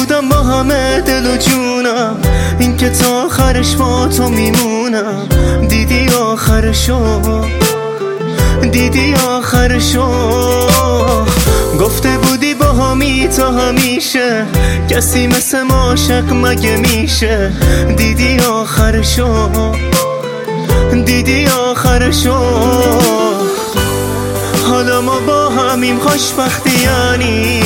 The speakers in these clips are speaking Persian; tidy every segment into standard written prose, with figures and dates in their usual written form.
بودم با همه دل و جونم، این که تا آخرش با تو میمونم. دیدی آخرشو، دیدی آخرشو. گفته بودی با همی تا همیشه، کسی مثل ما عاشق مگه میشه؟ دیدی آخرشو، دیدی آخرشو. حالا ما با همیم خوشبختی یعنی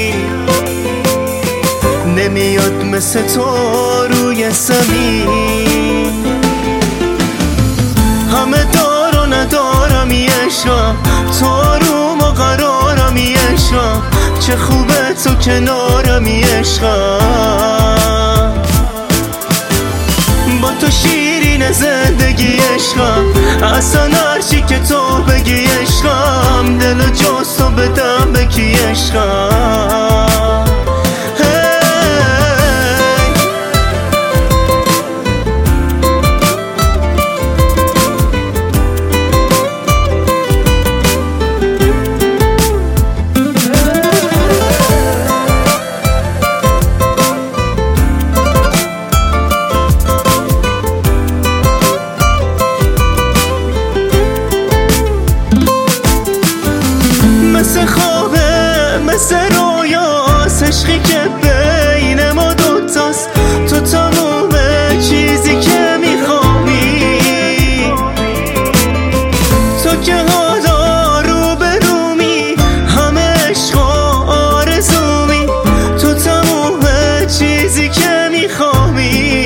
نمیاد مثل تو روی زمین. همه دار و ندارم عشقم، تو آروم و قرارم عشقم. چه خوبه تو کنارم عشقم، با تو شیرین زندگی عشقم. اصلا هرچی که تو بگی عشقم، دل و جز تو بدم به کی عشقم. مثل خوابه مثل رویاست، عشقی که بین ما دوتاست. تو تموم چیزی که میخوابی، تو که حالا رو به رومی، همه عشق و آرزومی. تو تموم چیزی که میخوابی،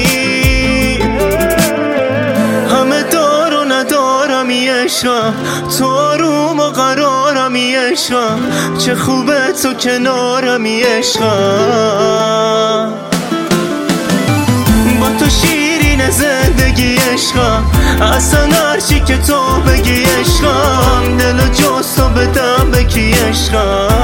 همه دار و ندارم عشقم. تو آروم و قرارم عشقم، چه خوبه تو کنارم عشقم. با تو شیرین زندگی عشقم، اصلا هرچی که تو بگی عشقم. دل و جز تو بدم به کی عشقم.